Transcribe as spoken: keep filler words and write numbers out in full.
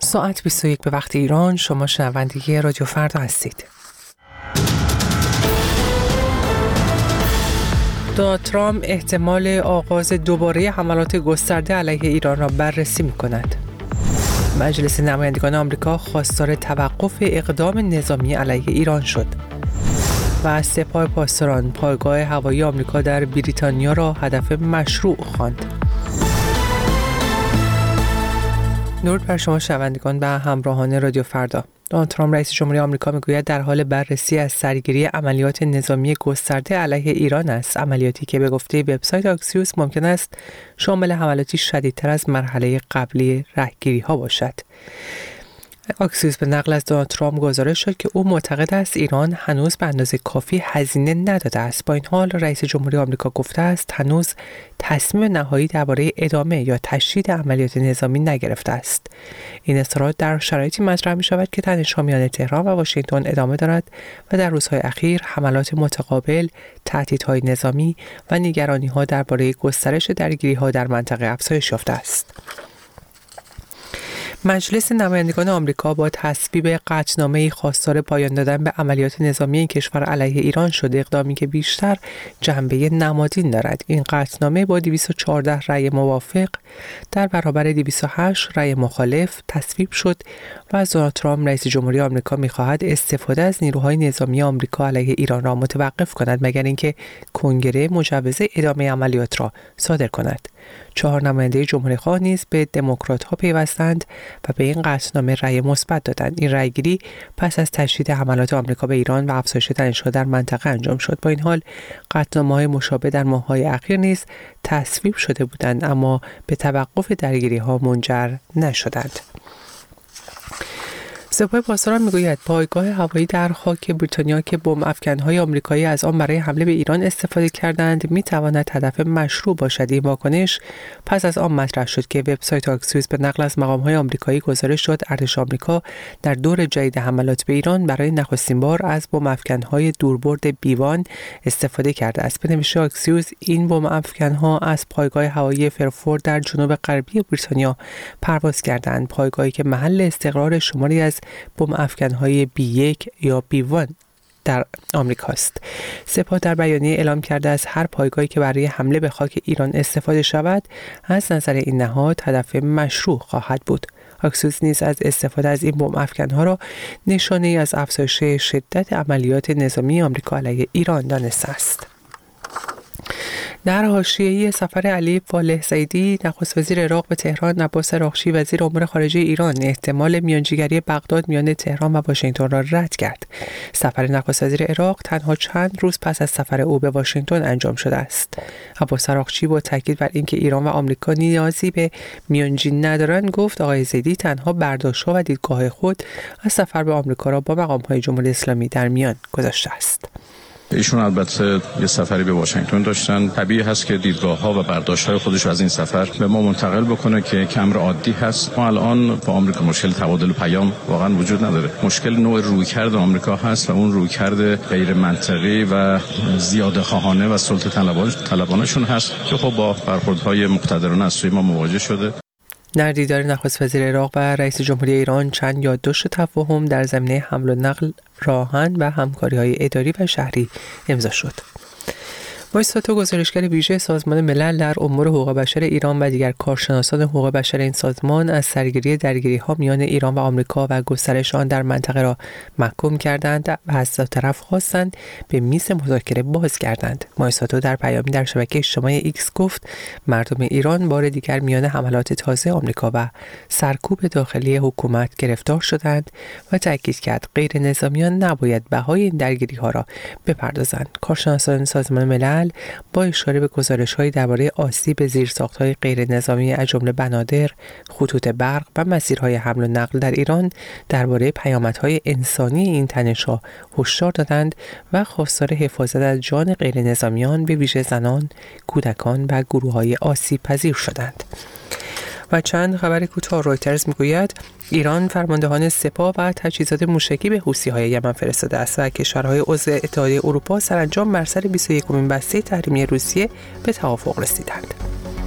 ساعت بیست و یک به وقت ایران. شما شنونده رادیو فردا هستید. دونالد ترامپ احتمال آغاز دوباره حملات گسترده علیه ایران را بررسی می‌کند. مجلس نمایندگان آمریکا خواستار توقف اقدام نظامی علیه ایران شد. و سپاه پاسداران پایگاه هوایی آمریکا در بریتانیا را هدف مشروع خواند. درود بر شما شنوندگان و همراهان رادیو فردا. دونالد ترامپ رئیس جمهوری آمریکا میگوید در حال بررسی از سرگیری عملیات نظامی گسترده علیه ایران است، عملیاتی که به گفته وبسایت آکسیوس ممکن است شامل حملاتی شدیدتر از مرحله قبلی رهگیری ها باشد. آکسیوس به نقل از دونالد ترامپ گزارش شد که او معتقد است ایران هنوز به اندازه کافی هزینه نداده است. با این حال رئیس جمهوری آمریکا گفته است هنوز تصمیم نهایی درباره ادامه یا تشدید عملیات نظامی نگرفته است. این اظهارات در شرایطی مطرح می شود که تنش‌ها میان تهران و واشنگتن ادامه دارد و در روزهای اخیر حملات متقابل، تهدیدهای نظامی و نگرانی‌ها درباره گسترش درگیری‌ها در منطقه افزایش یافته است. مجلس نمایندگان آمریکا با تصویب قطعنامه‌ای خواستار پایان دادن به عملیات نظامی این کشور علیه ایران شد، اقدامی که بیشتر جنبه نمادین دارد. این قطعنامه با دویست و چهارده رأی موافق در برابر دویست و هشت رأی مخالف تصویب شد و از دونالد ترامپ رئیس جمهوری آمریکا می‌خواهد استفاده از نیروهای نظامی آمریکا علیه ایران را متوقف کند مگر اینکه کنگره مجوز ادامه عملیات را صادر کند. چهار نماینده جمهوری‌خواه نیز به دموکرات‌ها پیوستند و به این قطعنامه رأی مثبت دادند. این رأیگیری پس از تشدید حملات آمریکا به ایران و افزایش تنش‌ها در منطقه انجام شد. با این حال قطعنامه‌های مشابه در ماه‌های اخیر نیز تصویب شده بودند اما به توقف درگیری‌ها منجر نشدند. سپاه پاسداران میگوید پایگاه هوایی در خاک بریتانیا که بمب افکن‌های آمریکایی از آن برای حمله به ایران استفاده کردند میتواند هدف مشروع باشد. این واکنش پس از آن مطرح شد که وبسایت آکسیوس به نقل از مقام‌های آمریکایی گزارش شد ارتش آمریکا در دور جدید حملات به ایران برای نخستین بار از بمب افکن‌های دوربرد بی وان استفاده کرده است. به نوشته آکسیوس این بمب افکن‌ها از پایگاه هوایی فرفورد در جنوب غربی بریتانیا پرواز کردند، پایگاهی که محل استقرار شماری از بمب افکن‌های بی یک یا بی وان در آمریکا است. سپاه در بیانیه اعلام کرده از هر پایگاهی که برای حمله به خاک ایران استفاده شود از نظر این نهاد هدف مشروع خواهد بود. آکسیوس نیز از استفاده از این بمب افکن‌ها را نشانه‌ای از افزایش شدت عملیات نظامی آمریکا علیه ایران دانسته است. در حاشیه‌ای سفر علی فالح زیدی نخست وزیر عراق به تهران، عباس راغچی وزیر امور خارجه ایران احتمال میانجیگری بغداد میان تهران و واشنگتن را رد کرد. سفر نخست وزیر عراق تنها چند روز پس از سفر او به واشنگتن انجام شده است. عباس راغچی با تاکید بر اینکه ایران و آمریکا نیازی به میانجی ندارند گفت آقای زیدی تنها برداشت‌ها و دیدگاه خود از سفر به آمریکا را با مقام‌های جمهوری اسلامی در میان گذاشته است. ایشون البته یه سفری به واشنگتن داشتن، طبیعی هست که دیدگاه‌ها و برداشت‌های خودش از این سفر به ما منتقل بکنه که کمر عادی هست. ما الان با آمریکا مشکل تبادل پیام واقعا وجود نداره. مشکل نوع رویکرد آمریکا هست و اون رویکرد غیر منطقی و زیاده خواهانه و سلطه طلبانه‌شون هست که خب با برخوردهای مقتدرانه از سوی ما مواجه شده. در دیدار نخست وزیر عراق و رئیس جمهوری ایران چند یادداشت تفاهم در زمینه حمل و نقل، راهن و همکاری‌های اداری و شهری امضا شد. مایستاتو گزارشگر ویژه سازمان ملل در امور حقوق بشر ایران و دیگر کارشناسان حقوق بشر این سازمان از سرگیری درگیری‌ها میان ایران و آمریکا و گسترش آن در منطقه را محکوم کردند و از دو طرف خواستند به میز مذاکره بازگردند. مایستاتو در پیامی در شبکه اجتماعی ایکس گفت مردم ایران بار دیگر میان حملات تازه آمریکا و سرکوب داخلی حکومت گرفتار شدند و تاکید کرد غیر نظامیان نباید بهای این درگیری‌ها را بپردازند. کارشناسان سازمان ملل با اشاره به گزارش‌های درباره آسیب به زیرساخت‌های غیر نظامی از جمله بنادر، خطوط برق و مسیرهای حمل و نقل در ایران درباره پیامدهای انسانی این تنش‌ها هشدار دادند و خواستار حفاظت از جان غیر نظامیان به ویژه زنان، کودکان و گروه‌های آسیب پذیر شدند. و چند خبر کوتاه رویترز میگوید ایران فرماندهان سپاه و تجهیزات موشکی به حوثی‌های یمن فرستاده است و کشورهای عضو اتحادیه اروپا سرانجام بر سر بیست و یکمین بسته تحریمی روسیه به توافق رسیدند.